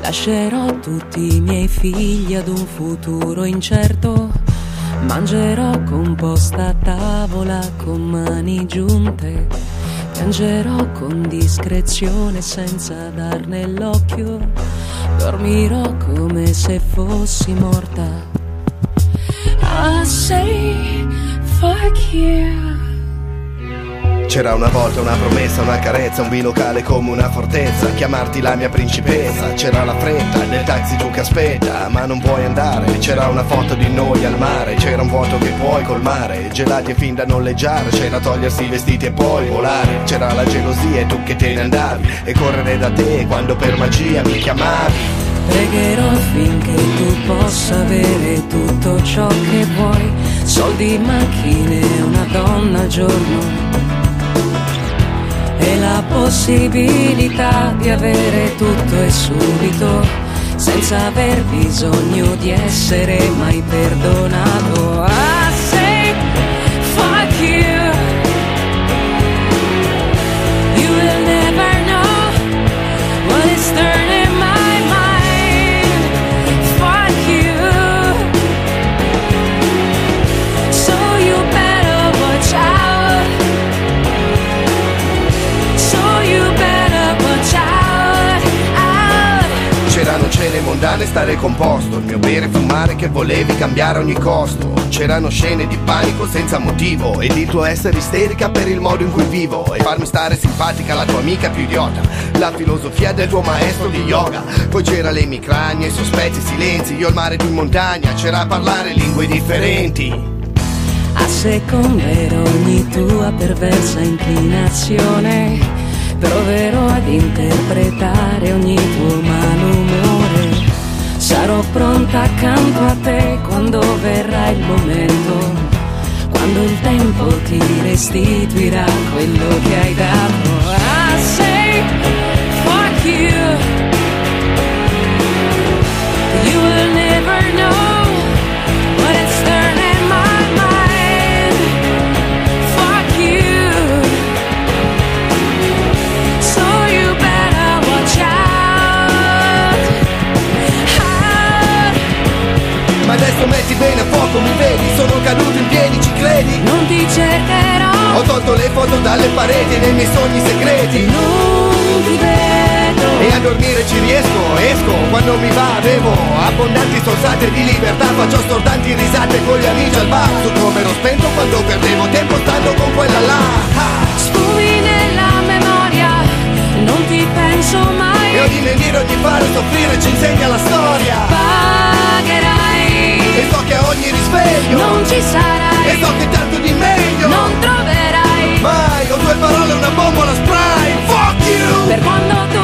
Lascerò tutti i miei figli ad un futuro incerto. Mangerò composta a tavola con mani giunte. Piangerò con discrezione senza darne l'occhio. Dormirò come se fossi morta. I say fuck you. C'era una volta una promessa, una carezza, un bilocale come una fortezza, chiamarti la mia principessa. C'era la fretta del taxi giù che aspetta, ma non puoi andare. C'era una foto di noi al mare, c'era un vuoto che puoi colmare. Gelati e fin da noleggiare, c'era togliersi i vestiti e poi volare. C'era la gelosia e tu che te ne andavi, e correre da te quando per magia mi chiamavi. Pregherò finché tu possa avere tutto ciò che vuoi. Soldi, macchine, una donna al giorno. E la possibilità di avere tutto e subito, senza aver bisogno di essere mai perdonato. I say fuck you. You will never know what is turning my mind. Fuck you. So you better watch out. C'erano cene mondane, stare composto, il mio bere e fumare che volevi cambiare a ogni costo. C'erano scene di panico senza motivo, ed il tuo essere isterica per il modo in cui vivo, e farmi stare simpatica la tua amica più idiota, la filosofia del tuo maestro di yoga. Poi c'era l'emicrania, i sospetti silenzi, io al mare tu in montagna, c'era a parlare lingue differenti. Asseconderò ogni tua perversa inclinazione. Proverò ad interpretare ogni tuo malumore. Sarò pronta accanto a te quando verrà il momento, quando il tempo ti restituirà quello che hai dato. I say fuck you. You will never know what it's turning my mind. Fuck you. Ma adesso metti bene a fuoco, mi vedi? Sono caduto in piedi, ci credi? Non ti cercherò. Ho tolto le foto dalle pareti e nei miei sogni segreti. Non ti vedo. E a dormire ci riesco, esco quando mi va, bevo abbondanti sorsate di libertà, faccio stortanti risate con gli amici al bar. So come ero spento quando perdevo tempo stando con quella là. Sfumi nella memoria, non ti penso mai. E ogni menire, ogni fare, soffrire ci insegna la storia. Pagherai. E so che a ogni risveglio non ci sarai. E so che tanto di meglio non troverai mai. Ho due parole e una bombola spray. Fuck you. Per quando